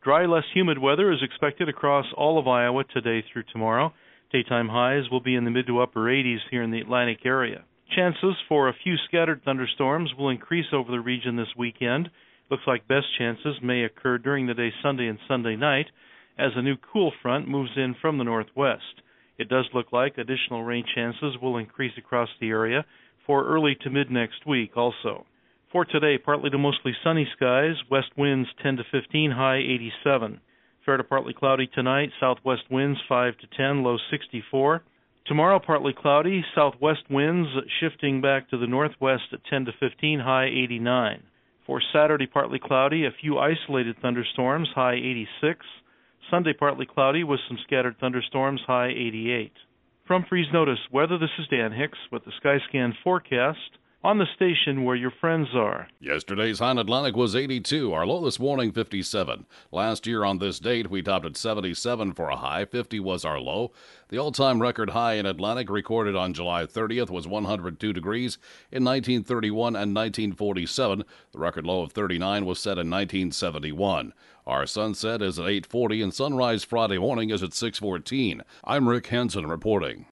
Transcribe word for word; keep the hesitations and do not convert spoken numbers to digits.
Dry, less humid weather is expected across all of Iowa today through tomorrow. Daytime highs will be in the mid to upper eighties here in the Atlantic area. Chances for a few scattered thunderstorms will increase over the region this weekend. Looks like best chances may occur during the day Sunday and Sunday night as a new cool front moves in from the northwest. It does look like additional rain chances will increase across the area for early to mid next week also. For today, partly to mostly sunny skies, west winds ten to fifteen, high eighty-seven. Fair to partly cloudy tonight, southwest winds five to ten, low sixty-four. Tomorrow, partly cloudy, southwest winds shifting back to the northwest at ten to fifteen, high eighty-nine. For Saturday, partly cloudy, a few isolated thunderstorms, high eighty-six. Sunday, partly cloudy with some scattered thunderstorms, high eighty-eight. From Freeze Notice Weather, this is Dan Hicks with the Skyscan forecast on the station where your friends are. Yesterday's high in Atlantic was eighty-two. Our low this morning, fifty-seven. Last year on this date, we topped at seventy-seven for a high. fifty was our low. The all-time record high in Atlantic recorded on July thirtieth was one hundred two degrees in nineteen thirty-one and nineteen forty-seven. The record low of thirty-nine was set in nineteen seventy-one. Our sunset is at eight forty and sunrise Friday morning is at six fourteen. I'm Rick Hansen reporting.